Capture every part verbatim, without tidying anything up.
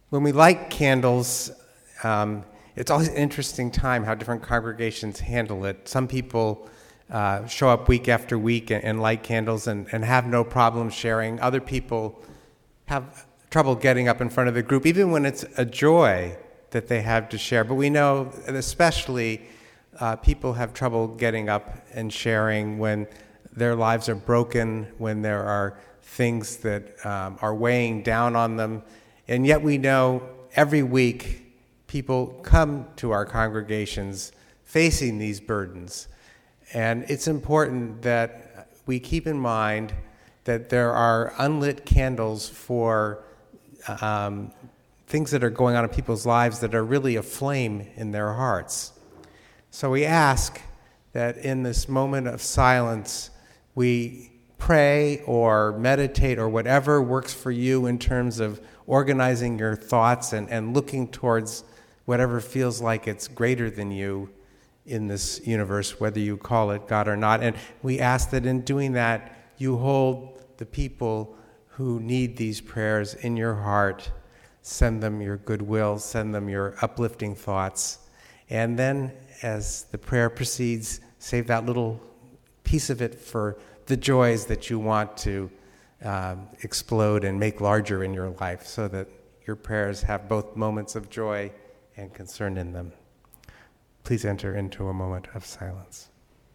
When we light candles, um, it's always an interesting time how different congregations handle it. Some people uh, show up week after week and, and light candles and, and have no problem sharing. Other people have trouble getting up in front of the group, even when it's a joy that they have to share. But we know that especially uh, people have trouble getting up and sharing when their lives are broken, when there are things that um, are weighing down on them. And yet we know every week people come to our congregations facing these burdens. And it's important that we keep in mind that there are unlit candles for um, things that are going on in people's lives that are really a flame in their hearts. So we ask that in this moment of silence, we pray or meditate or whatever works for you in terms of organizing your thoughts and, and looking towards whatever feels like it's greater than you in this universe, whether you call it God or not. And we ask that in doing that, you hold the people who need these prayers in your heart. Send them your goodwill, send them your uplifting thoughts. And then as the prayer proceeds, save that little piece of it for the joys that you want to um, explode and make larger in your life, so that your prayers have both moments of joy and concern in them. Please enter into a moment of silence.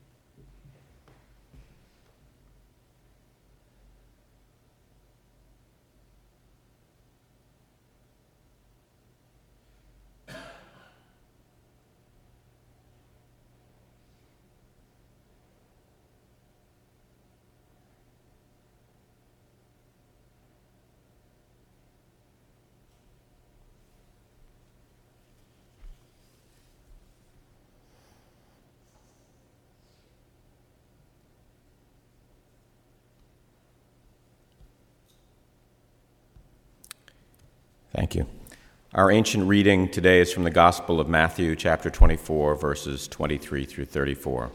Thank you. Our ancient reading today is from the Gospel of Matthew, chapter twenty-four, verses twenty-three through thirty-four.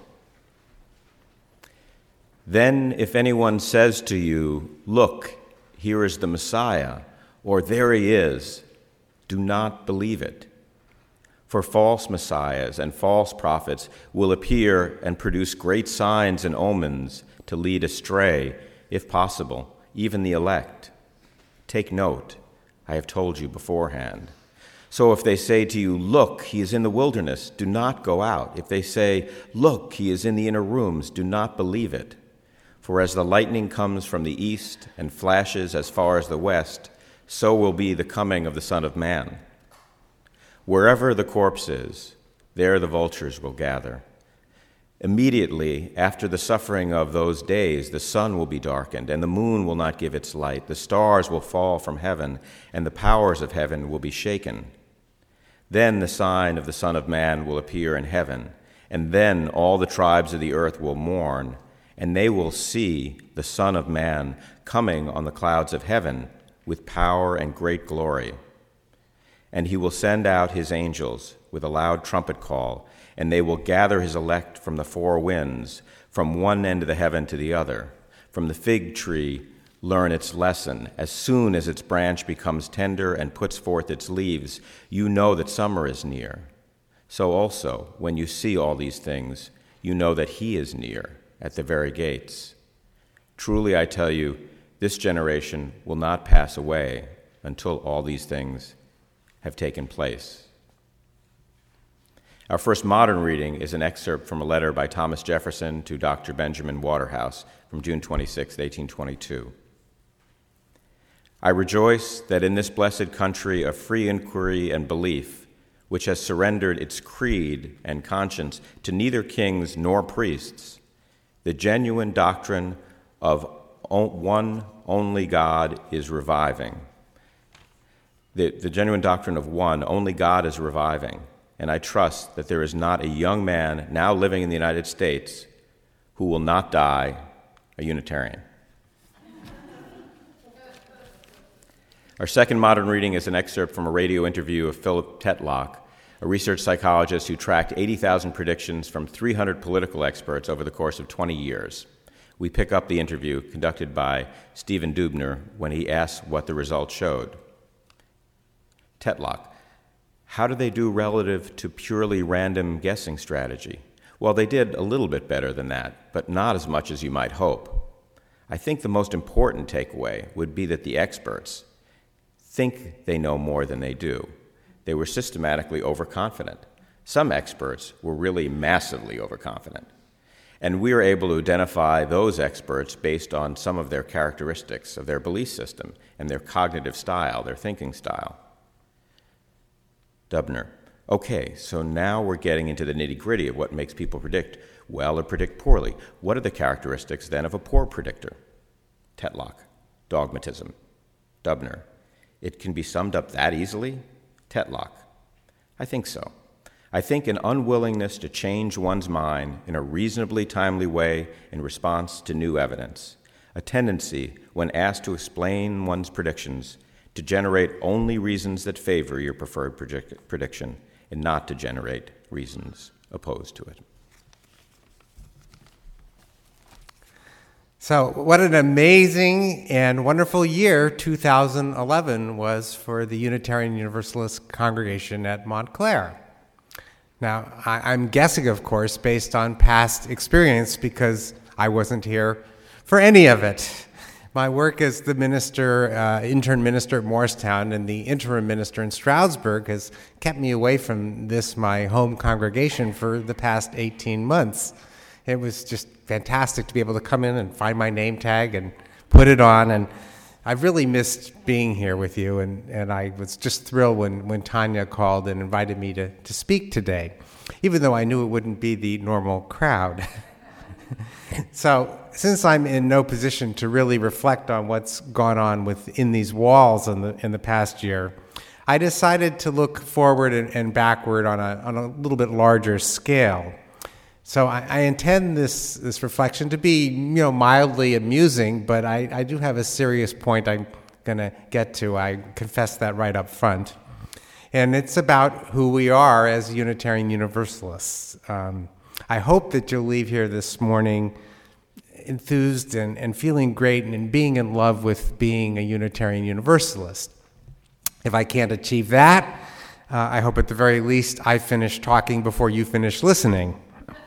Then if anyone says to you, "Look, here is the Messiah," or "There he is," do not believe it. For false messiahs and false prophets will appear and produce great signs and omens to lead astray, if possible, even the elect. Take note. I have told you beforehand. So if they say to you, "Look, he is in the wilderness," do not go out. If they say, "Look, he is in the inner rooms," do not believe it. For as the lightning comes from the east and flashes as far as the west, so will be the coming of the Son of Man. Wherever the corpse is, there the vultures will gather. Immediately after the suffering of those days, the sun will be darkened, and the moon will not give its light. The stars will fall from heaven, and the powers of heaven will be shaken. Then the sign of the Son of Man will appear in heaven, and then all the tribes of the earth will mourn, and they will see the Son of Man coming on the clouds of heaven with power and great glory. And he will send out his angels with a loud trumpet call, and they will gather his elect from the four winds, from one end of the heaven to the other. From the fig tree, learn its lesson. As soon as its branch becomes tender and puts forth its leaves, you know that summer is near. So also, when you see all these things, you know that he is near, at the very gates. Truly I tell you, this generation will not pass away until all these things have taken place. Our first modern reading is an excerpt from a letter by Thomas Jefferson to Doctor Benjamin Waterhouse from June twenty-sixth, eighteen twenty-two. I rejoice that in this blessed country of free inquiry and belief, which has surrendered its creed and conscience to neither kings nor priests, the genuine doctrine of one only God is reviving. The, the genuine doctrine of one only God is reviving. And I trust that there is not a young man now living in the United States who will not die a Unitarian. Our second modern reading is an excerpt from a radio interview of Philip Tetlock, a research psychologist who tracked eighty thousand predictions from three hundred political experts over the course of twenty years. We pick up the interview conducted by Stephen Dubner when he asks what the results showed. Tetlock. How do they do relative to purely random guessing strategy? Well, they did a little bit better than that, but not as much as you might hope. I think the most important takeaway would be that the experts think they know more than they do. They were systematically overconfident. Some experts were really massively overconfident. And we are able to identify those experts based on some of their characteristics of their belief system and their cognitive style, their thinking style. Dubner. Okay, so now we're getting into the nitty-gritty of what makes people predict well or predict poorly. What are the characteristics then of a poor predictor? Tetlock. Dogmatism. Dubner. It can be summed up that easily? Tetlock. I think so. I think an unwillingness to change one's mind in a reasonably timely way in response to new evidence. A tendency, when asked to explain one's predictions, to generate only reasons that favor your preferred predict- prediction and not to generate reasons opposed to it. So what an amazing and wonderful year two thousand eleven was for the Unitarian Universalist congregation at Montclair. Now, I, I'm guessing, of course, based on past experience because I wasn't here for any of it. My work as the minister, uh, intern minister at Morristown and the interim minister in Stroudsburg has kept me away from this, my home congregation, for the past eighteen months. It was just fantastic to be able to come in and find my name tag and put it on, and I've really missed being here with you, and, and I was just thrilled when, when Tanya called and invited me to, to speak today, even though I knew it wouldn't be the normal crowd. So, since I'm in no position to really reflect on what's gone on within these walls in the in the past year, I decided to look forward and, and backward on a on a little bit larger scale. So I, I intend this this reflection to be, you know, mildly amusing, but I, I do have a serious point I'm going to get to. I confess that right up front. And it's about who we are as Unitarian Universalists. Um, I hope that you'll leave here this morning enthused and, and feeling great and, and being in love with being a Unitarian Universalist. If I can't achieve that, uh, I hope at the very least I finish talking before you finish listening.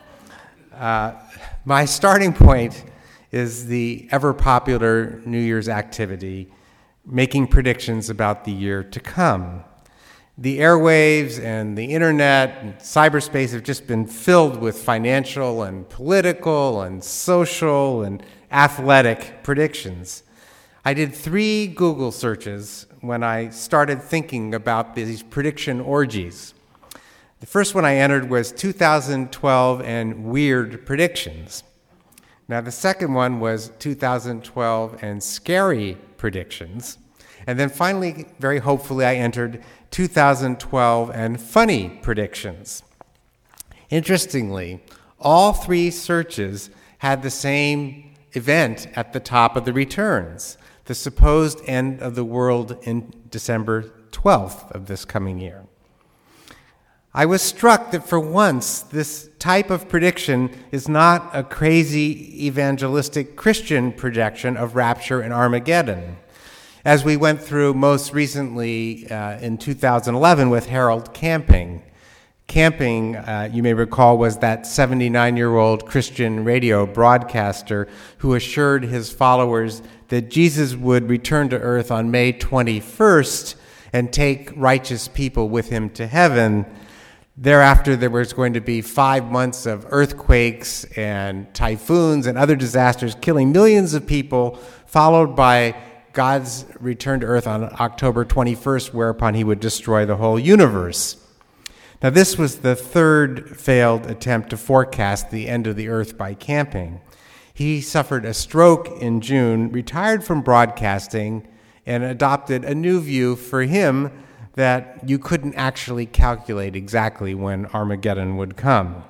Uh, my starting point is the ever-popular New Year's activity, making predictions about the year to come. The airwaves and the internet and cyberspace have just been filled with financial and political and social and athletic predictions. I did three Google searches when I started thinking about these prediction orgies. The first one I entered was two thousand twelve and weird predictions. Now, the second one was two thousand twelve and scary predictions. And then finally, very hopefully, I entered two thousand twelve and funny predictions. Interestingly, all three searches had the same event at the top of the returns, the supposed end of the world in December twelfth of this coming year. I was struck that for once, this type of prediction is not a crazy evangelistic Christian projection of rapture and Armageddon, as we went through most recently uh, in two thousand eleven with Harold Camping. Camping, uh, you may recall, was that seventy-nine-year-old Christian radio broadcaster who assured his followers that Jesus would return to earth on May twenty-first and take righteous people with him to heaven. Thereafter, there was going to be five months of earthquakes and typhoons and other disasters killing millions of people, followed by God's return to earth on October twenty-first, whereupon he would destroy the whole universe. Now, this was the third failed attempt to forecast the end of the earth by Camping. He suffered a stroke in June, retired from broadcasting, and adopted a new view for him that you couldn't actually calculate exactly when Armageddon would come.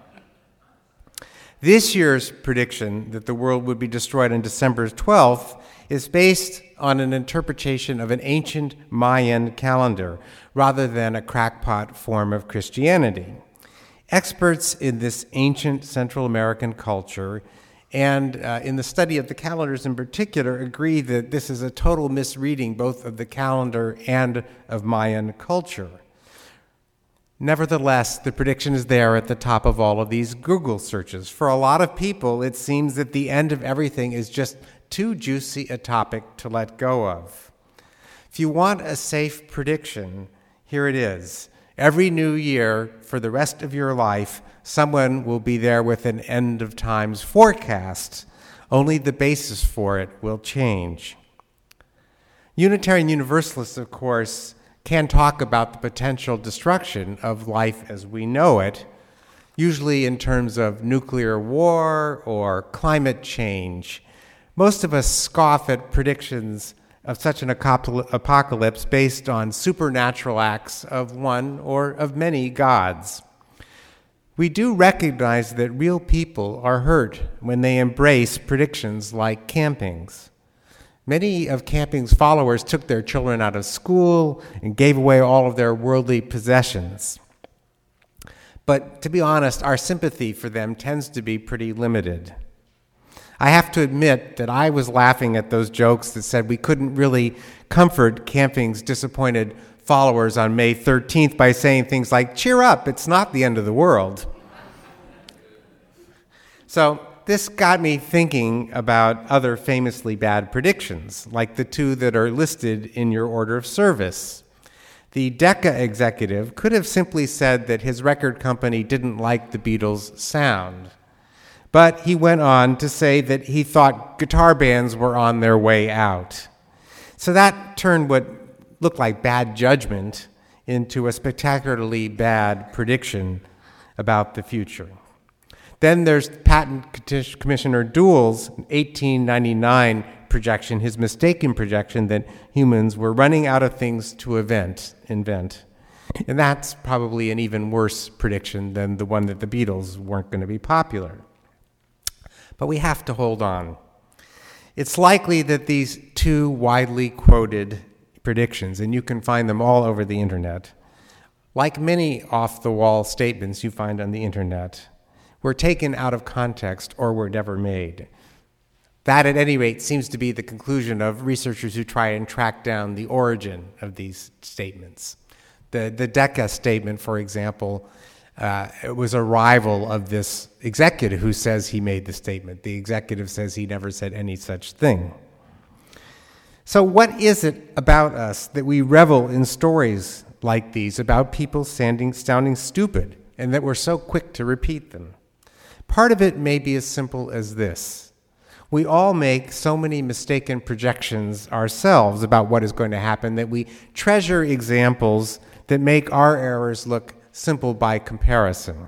This year's prediction that the world would be destroyed on December twelfth is based on an interpretation of an ancient Mayan calendar rather than a crackpot form of Christianity. Experts in this ancient Central American culture and uh, in the study of the calendars in particular, agree that this is a total misreading both of the calendar and of Mayan culture. Nevertheless, the prediction is there at the top of all of these Google searches. For a lot of people, it seems that the end of everything is just too juicy a topic to let go of. If you want a safe prediction, here it is. Every new year, for the rest of your life, someone will be there with an end of times forecast. Only the basis for it will change. Unitarian Universalists, of course, can talk about the potential destruction of life as we know it, usually in terms of nuclear war or climate change. Most of us scoff at predictions of such an apocalypse based on supernatural acts of one or of many gods. We do recognize that real people are hurt when they embrace predictions like camping's. Many of camping's followers took their children out of school and gave away all of their worldly possessions. But to be honest, our sympathy for them tends to be pretty limited. I have to admit that I was laughing at those jokes that said we couldn't really comfort camping's disappointed followers on May thirteenth by saying things like, "Cheer up, it's not the end of the world." So this got me thinking about other famously bad predictions, like the two that are listed in your order of service. The Decca executive could have simply said that his record company didn't like the Beatles' sound. But he went on to say that he thought guitar bands were on their way out. So that turned what looked like bad judgment into a spectacularly bad prediction about the future. Then there's Patent Commissioner Deuel's eighteen ninety-nine projection, his mistaken projection that humans were running out of things to invent. invent. And that's probably an even worse prediction than the one that the Beatles weren't going to be popular. But we have to hold on. It's likely that these two widely quoted predictions, and you can find them all over the internet, like many off-the-wall statements you find on the internet, were taken out of context or were never made. That, at any rate, seems to be the conclusion of researchers who try and track down the origin of these statements. The, the Decca statement, for example, uh, it was a rival of this executive who says he made the statement. The executive says he never said any such thing. So what is it about us that we revel in stories like these about people sounding, sounding stupid and that we're so quick to repeat them? Part of it may be as simple as this. We all make so many mistaken projections ourselves about what is going to happen that we treasure examples that make our errors look simple by comparison.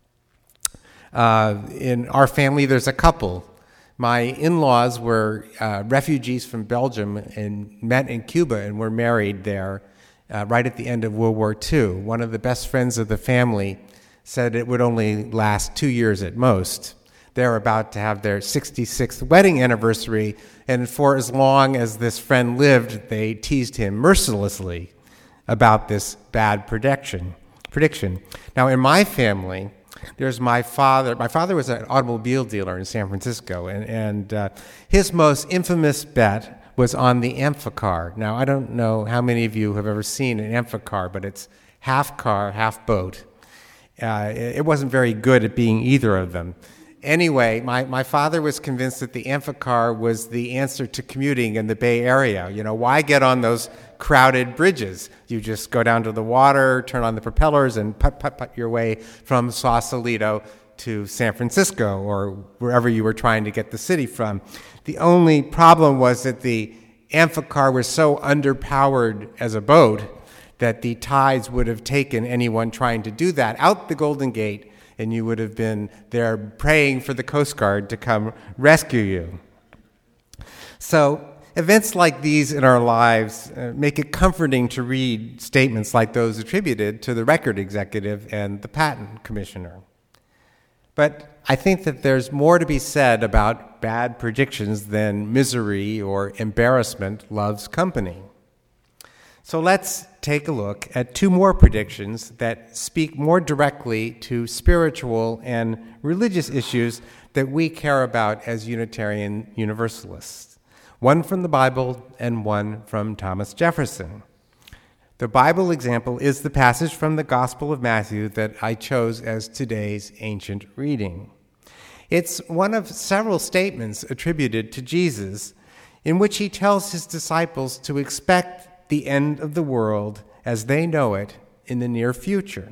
Uh, in our family, there's a couple. My in-laws were uh, refugees from Belgium and met in Cuba and were married there uh, right at the end of World War Two. One of the best friends of the family said it would only last two years at most. They're about to have their sixty-sixth wedding anniversary, and for as long as this friend lived, they teased him mercilessly about this bad prediction. prediction. Now, in my family, there's my father. My father was an automobile dealer in San Francisco, and, and uh, his most infamous bet was on the Amphicar. Now, I don't know how many of you have ever seen an Amphicar, but it's half car, half boat. Uh, it wasn't very good at being either of them. Anyway, my, my father was convinced that the Amphicar was the answer to commuting in the Bay Area. You know, why get on those crowded bridges? You just go down to the water, turn on the propellers, and put, put, put your way from Sausalito to San Francisco or wherever you were trying to get the city from. The only problem was that the Amphicar was so underpowered as a boat that the tides would have taken anyone trying to do that out the Golden Gate, and you would have been there praying for the Coast Guard to come rescue you. So events like these in our lives uh, make it comforting to read statements like those attributed to the record executive and the patent commissioner. But I think that there's more to be said about bad predictions than misery or embarrassment loves company. So let's take a look at two more predictions that speak more directly to spiritual and religious issues that we care about as Unitarian Universalists. One from the Bible and one from Thomas Jefferson. The Bible example is the passage from the Gospel of Matthew that I chose as today's ancient reading. It's one of several statements attributed to Jesus in which he tells his disciples to expect the end of the world as they know it in the near future.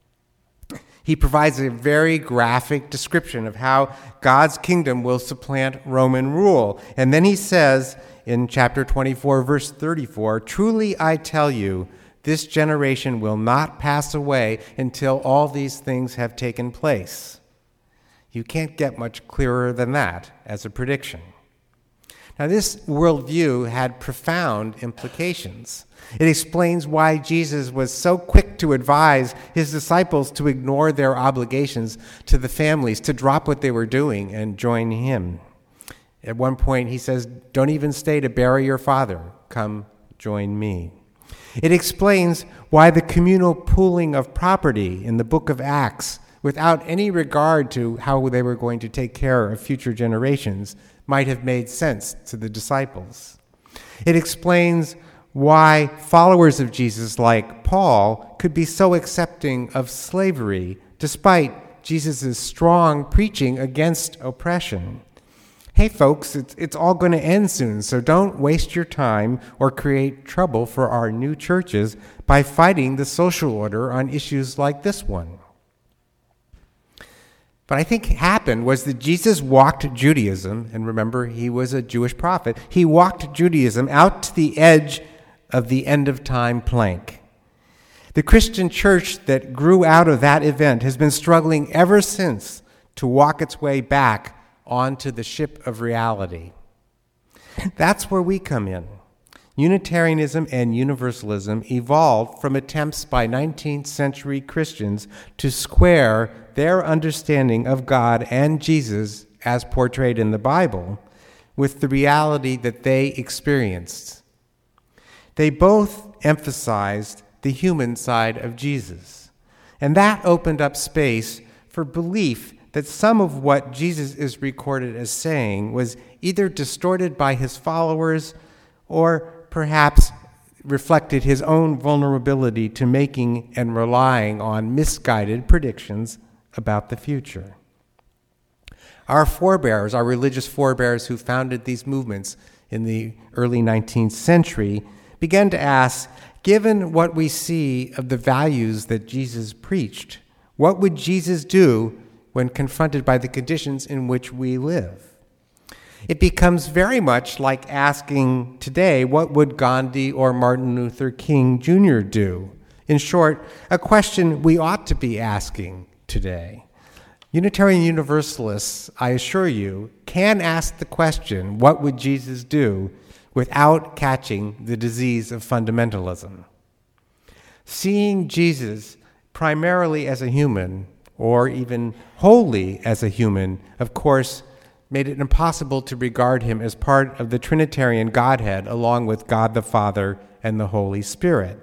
He provides a very graphic description of how God's kingdom will supplant Roman rule. And then he says in chapter twenty-four, verse thirty-four, "Truly I tell you, this generation will not pass away until all these things have taken place." You can't get much clearer than that as a prediction. Now, this worldview had profound implications. It explains why Jesus was so quick to advise his disciples to ignore their obligations to the families, to drop what they were doing and join him. At one point, he says, "Don't even stay to bury your father. Come, join me." It explains why the communal pooling of property in the book of Acts, without any regard to how they were going to take care of future generations, might have made sense to the disciples. It explains why followers of Jesus like Paul could be so accepting of slavery despite Jesus' strong preaching against oppression. Hey folks, it's, it's all going to end soon, so don't waste your time or create trouble for our new churches by fighting the social order on issues like this one. But I think happened was that Jesus walked Judaism, and remember, he was a Jewish prophet. He walked Judaism out to the edge of the end-of-time plank. The Christian church that grew out of that event has been struggling ever since to walk its way back onto the ship of reality. That's where we come in. Unitarianism and Universalism evolved from attempts by nineteenth century Christians to square their understanding of God and Jesus, as portrayed in the Bible, with the reality that they experienced. They both emphasized the human side of Jesus, and that opened up space for belief that some of what Jesus is recorded as saying was either distorted by his followers or perhaps reflected his own vulnerability to making and relying on misguided predictions about the future. Our forebears, our religious forebears who founded these movements in the early nineteenth century, began to ask, given what we see of the values that Jesus preached, what would Jesus do when confronted by the conditions in which we live? It becomes very much like asking today, what would Gandhi or Martin Luther King Junior do? In short, a question we ought to be asking today. Unitarian Universalists, I assure you, can ask the question, what would Jesus do, without catching the disease of fundamentalism. Seeing Jesus primarily as a human, or even wholly as a human, of course, made it impossible to regard him as part of the Trinitarian Godhead along with God the Father and the Holy Spirit.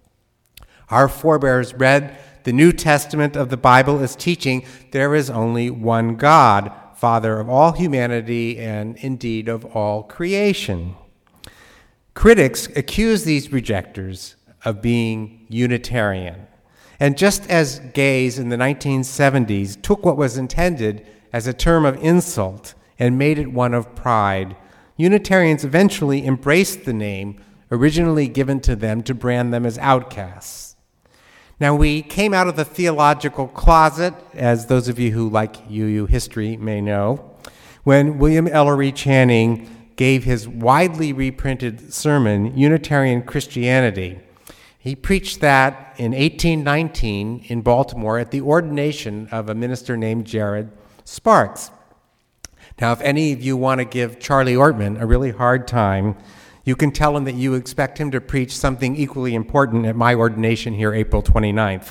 Our forebears read the New Testament of the Bible as teaching there is only one God, Father of all humanity and indeed of all creation. Critics accuse these rejectors of being Unitarian. And just as gays in the nineteen seventies took what was intended as a term of insult and made it one of pride, Unitarians eventually embraced the name originally given to them to brand them as outcasts. Now, we came out of the theological closet, as those of you who like U U history may know, when William Ellery Channing gave his widely reprinted sermon, Unitarian Christianity. He preached that in eighteen nineteen in Baltimore at the ordination of a minister named Jared Sparks. Now, if any of you want to give Charlie Ortman a really hard time, you can tell him that you expect him to preach something equally important at my ordination here April twenty-ninth.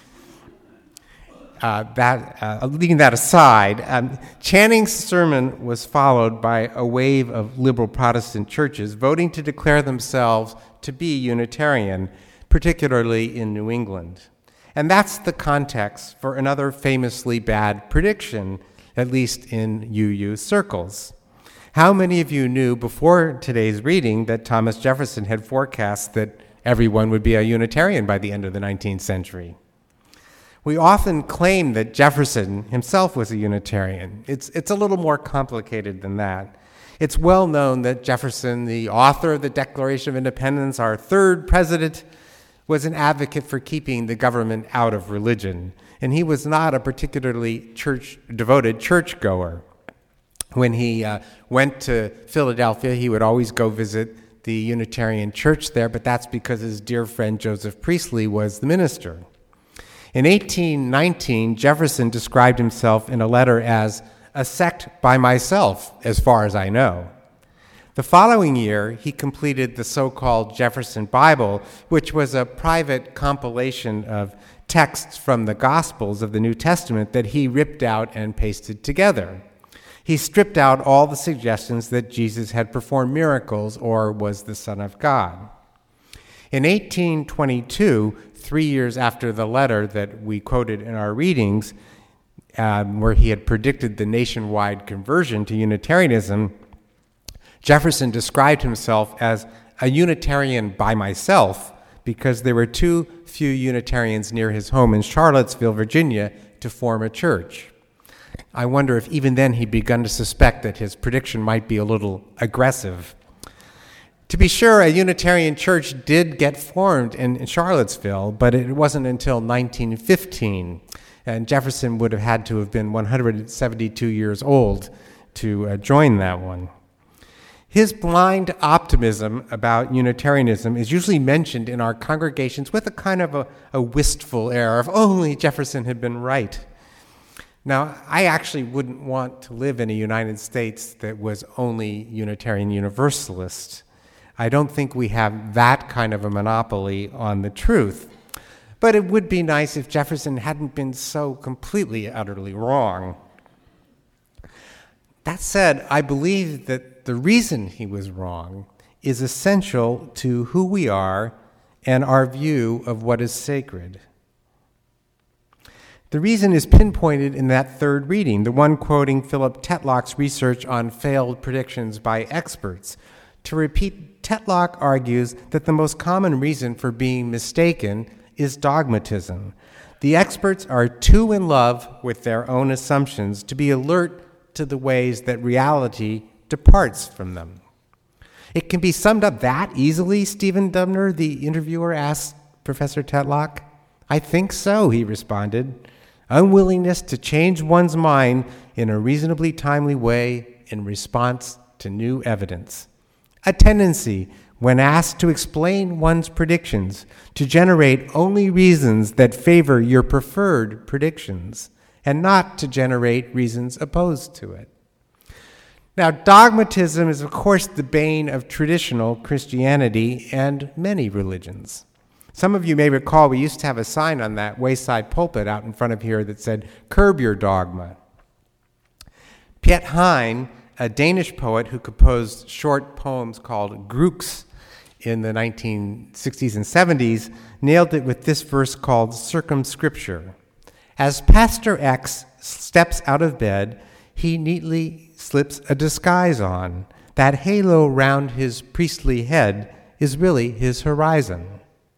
Uh, that, uh, leaving that aside, um, Channing's sermon was followed by a wave of liberal Protestant churches voting to declare themselves to be Unitarian, particularly in New England. And that's the context for another famously bad prediction at least in U U circles. How many of you knew before today's reading that Thomas Jefferson had forecast that everyone would be a Unitarian by the end of the nineteenth century? We often claim that Jefferson himself was a Unitarian. It's, it's a little more complicated than that. It's well known that Jefferson, the author of the Declaration of Independence, our third president, was an advocate for keeping the government out of religion, and he was not a particularly church devoted churchgoer. When he uh, went to Philadelphia, he would always go visit the Unitarian church there, but that's because his dear friend Joseph Priestley was the minister. In eighteen nineteen, Jefferson described himself in a letter as a sect by myself, as far as I know. The following year, he completed the so-called Jefferson Bible, which was a private compilation of texts from the Gospels of the New Testament that he ripped out and pasted together. He stripped out all the suggestions that Jesus had performed miracles or was the Son of God. In eighteen twenty-two, three years after the letter that we quoted in our readings, um, where he had predicted the nationwide conversion to Unitarianism, Jefferson described himself as a Unitarian by myself because there were too few Unitarians near his home in Charlottesville, Virginia, to form a church. I wonder if even then he'd begun to suspect that his prediction might be a little aggressive. To be sure, a Unitarian church did get formed in Charlottesville, but it wasn't until nineteen fifteen, and Jefferson would have had to have been one hundred seventy-two years old to uh, join that one. His blind optimism about Unitarianism is usually mentioned in our congregations with a kind of a, a wistful air of only Jefferson had been right. Now, I actually wouldn't want to live in a United States that was only Unitarian Universalist. I don't think we have that kind of a monopoly on the truth. But it would be nice if Jefferson hadn't been so completely, utterly wrong. That said, I believe that the reason he was wrong is essential to who we are and our view of what is sacred. The reason is pinpointed in that third reading, the one quoting Philip Tetlock's research on failed predictions by experts. To repeat, Tetlock argues that the most common reason for being mistaken is dogmatism. The experts are too in love with their own assumptions to be alert to the ways that reality departs from them. It can be summed up that easily, Stephen Dubner, the interviewer, asked Professor Tetlock. I think so, he responded. Unwillingness to change one's mind in a reasonably timely way in response to new evidence. A tendency, when asked to explain one's predictions, to generate only reasons that favor your preferred predictions, and not to generate reasons opposed to it. Now, dogmatism is, of course, the bane of traditional Christianity and many religions. Some of you may recall we used to have a sign on that wayside pulpit out in front of here that said, "Curb your dogma." Piet Hein, a Danish poet who composed short poems called Grooks in the nineteen sixties and seventies, nailed it with this verse called Circumscripture. As Pastor X steps out of bed, he neatly slips a disguise on. That halo round his priestly head is really his horizon.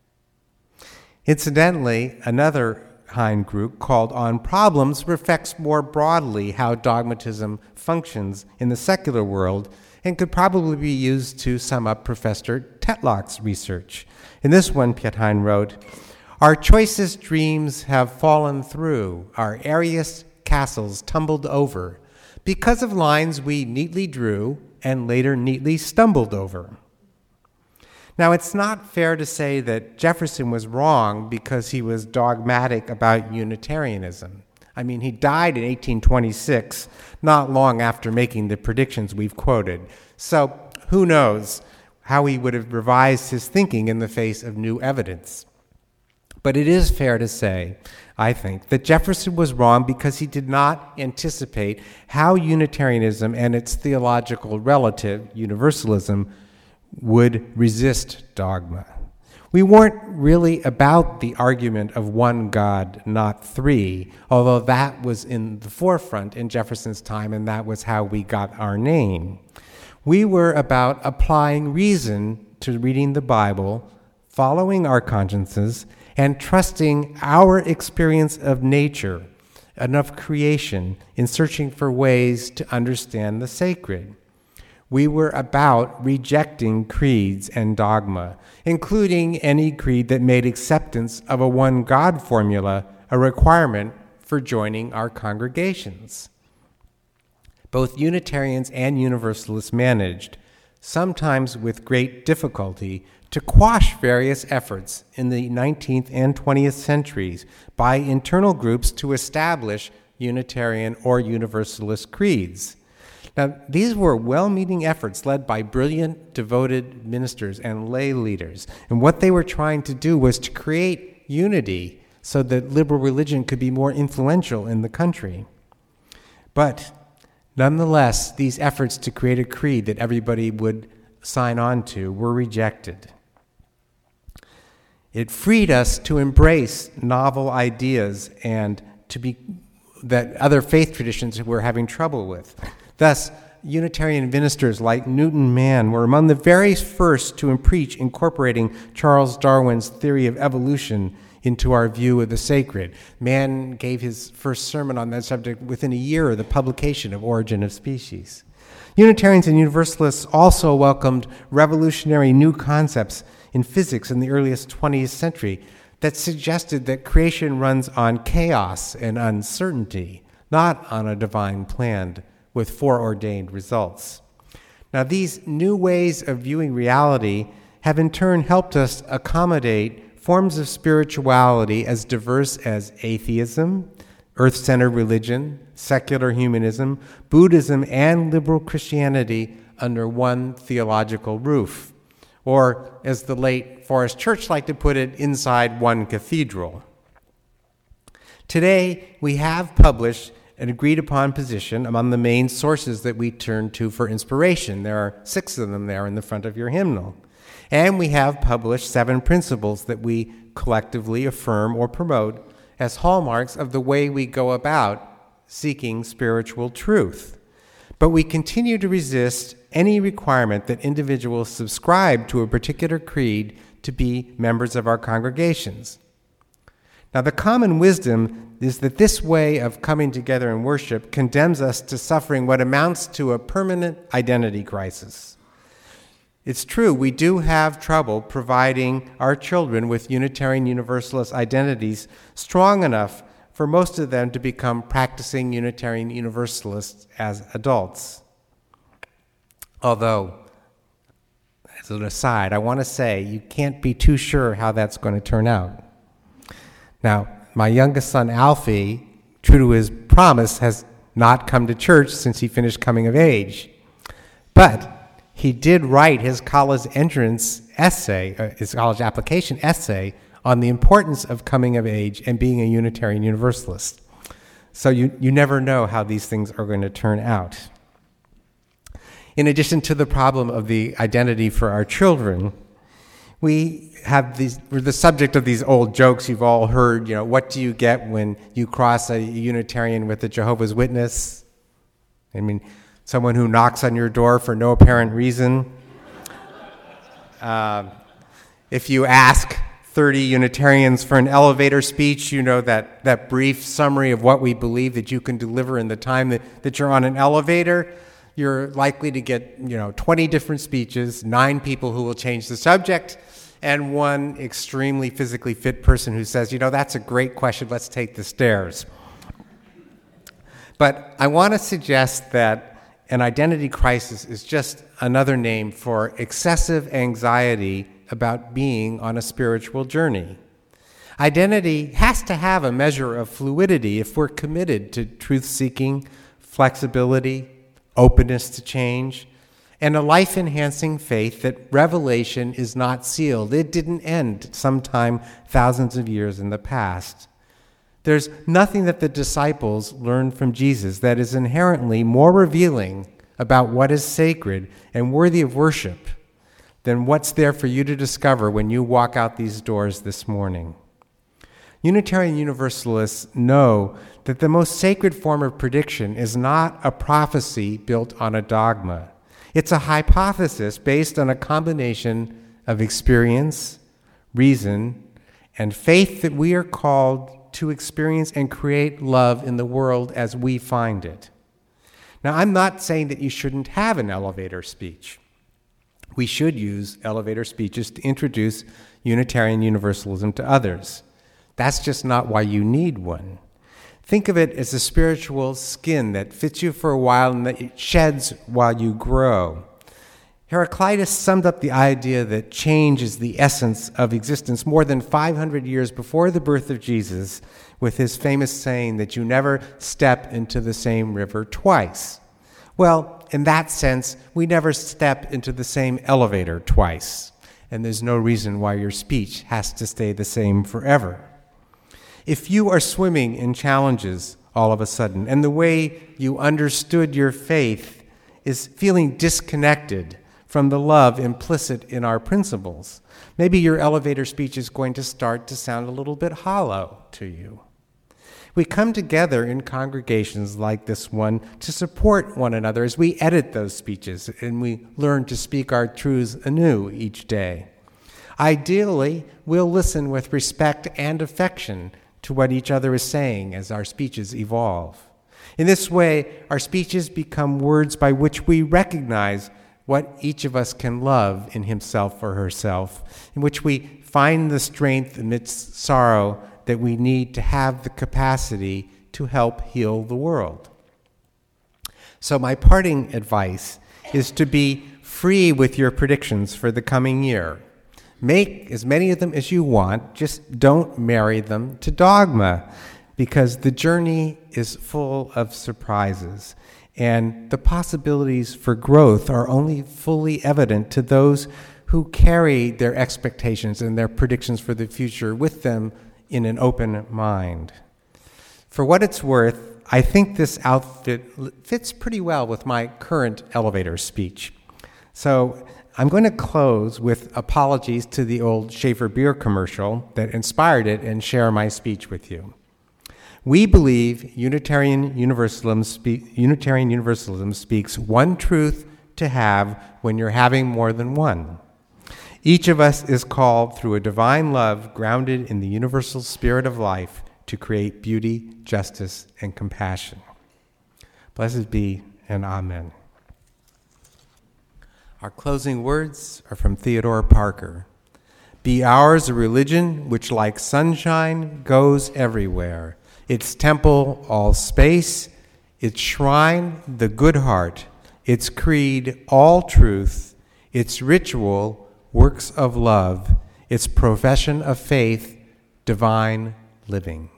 Incidentally, another Hein group called On Problems reflects more broadly how dogmatism functions in the secular world and could probably be used to sum up Professor Tetlock's research. In this one, Piet Hein wrote, "Our choicest dreams have fallen through, our airiest castles tumbled over, because of lines we neatly drew and later neatly stumbled over." Now, it's not fair to say that Jefferson was wrong because he was dogmatic about Unitarianism. I mean, he died in eighteen twenty-six, not long after making the predictions we've quoted. So who knows how he would have revised his thinking in the face of new evidence. But it is fair to say, I think, that Jefferson was wrong because he did not anticipate how Unitarianism and its theological relative, universalism, would resist dogma. We weren't really about the argument of one God, not three, although that was in the forefront in Jefferson's time, and that was how we got our name. We were about applying reason to reading the Bible, following our consciences, and trusting our experience of nature and of creation in searching for ways to understand the sacred. We were about rejecting creeds and dogma, including any creed that made acceptance of a one God formula a requirement for joining our congregations. Both Unitarians and Universalists managed, sometimes with great difficulty, to quash various efforts in the nineteenth and twentieth centuries by internal groups to establish Unitarian or Universalist creeds. Now, these were well-meaning efforts led by brilliant, devoted ministers and lay leaders, and what they were trying to do was to create unity so that liberal religion could be more influential in the country. But nonetheless, these efforts to create a creed that everybody would sign on to were rejected. It freed us to embrace novel ideas and to be that other faith traditions were having trouble with. Thus, Unitarian ministers like Newton Mann were among the very first to preach incorporating Charles Darwin's theory of evolution into our view of the sacred. Mann gave his first sermon on that subject within a year of the publication of Origin of Species. Unitarians and Universalists also welcomed revolutionary new concepts in physics in the earliest twentieth century that suggested that creation runs on chaos and uncertainty, not on a divine plan with foreordained results. Now, these new ways of viewing reality have in turn helped us accommodate forms of spirituality as diverse as atheism, earth-centered religion, secular humanism, Buddhism, and liberal Christianity under one theological roof, or, as the late Forrest Church liked to put it, inside one cathedral. Today, we have published an agreed-upon position among the main sources that we turn to for inspiration. There are six of them there in the front of your hymnal. And we have published seven principles that we collectively affirm or promote as hallmarks of the way we go about seeking spiritual truth. But we continue to resist any requirement that individuals subscribe to a particular creed to be members of our congregations. Now, the common wisdom is that this way of coming together in worship condemns us to suffering what amounts to a permanent identity crisis. It's true, we do have trouble providing our children with Unitarian Universalist identities strong enough for most of them to become practicing Unitarian Universalists as adults. Although, as an aside, I want to say you can't be too sure how that's going to turn out. Now, my youngest son, Alfie, true to his promise, has not come to church since he finished coming of age. But he did write his college entrance essay, uh, his college application essay, on the importance of coming of age and being a Unitarian Universalist. So you, you never know how these things are going to turn out. In addition to the problem of the identity for our children, we have these, we're the subject of these old jokes you've all heard. You know, what do you get when you cross a Unitarian with a Jehovah's Witness? I mean, someone who knocks on your door for no apparent reason. Uh, if you ask thirty Unitarians for an elevator speech, you know, that, that brief summary of what we believe that you can deliver in the time that, that you're on an elevator, you're likely to get, you know, twenty different speeches, nine people who will change the subject, and one extremely physically fit person who says, you know, that's a great question, let's take the stairs. But I want to suggest that an identity crisis is just another name for excessive anxiety about being on a spiritual journey. Identity has to have a measure of fluidity if we're committed to truth-seeking, flexibility, openness to change, and a life-enhancing faith that revelation is not sealed. It didn't end sometime thousands of years in the past. There's nothing that the disciples learned from Jesus that is inherently more revealing about what is sacred and worthy of worship than what's there for you to discover when you walk out these doors this morning. Unitarian Universalists know that the most sacred form of prediction is not a prophecy built on a dogma. It's a hypothesis based on a combination of experience, reason, and faith that we are called to experience and create love in the world as we find it. Now, I'm not saying that you shouldn't have an elevator speech. We should use elevator speeches to introduce Unitarian Universalism to others. That's just not why you need one. Think of it as a spiritual skin that fits you for a while and that it sheds while you grow. Heraclitus summed up the idea that change is the essence of existence more than five hundred years before the birth of Jesus with his famous saying that you never step into the same river twice. Well, in that sense, we never step into the same elevator twice, and there's no reason why your speech has to stay the same forever. If you are swimming in challenges all of a sudden, and the way you understood your faith is feeling disconnected from the love implicit in our principles, maybe your elevator speech is going to start to sound a little bit hollow to you. We come together in congregations like this one to support one another as we edit those speeches and we learn to speak our truths anew each day. Ideally, we'll listen with respect and affection to what each other is saying as our speeches evolve. In this way, our speeches become words by which we recognize what each of us can love in himself or herself, in which we find the strength amidst sorrow that we need to have the capacity to help heal the world. So my parting advice is to be free with your predictions for the coming year. Make as many of them as you want, just don't marry them to dogma, because the journey is full of surprises, and the possibilities for growth are only fully evident to those who carry their expectations and their predictions for the future with them in an open mind. For what it's worth, I think this outfit fits pretty well with my current elevator speech. So I'm going to close with apologies to the old Schaefer beer commercial that inspired it and share my speech with you. We believe Unitarian Universalism, spe- Unitarian Universalism speaks one truth to have when you're having more than one. Each of us is called through a divine love grounded in the universal spirit of life to create beauty, justice, and compassion. Blessed be and amen. Our closing words are from Theodore Parker. Be ours a religion which, like sunshine, goes everywhere. Its temple, all space. Its shrine, the good heart. Its creed, all truth. Its ritual, works of love. Its profession of faith, divine living.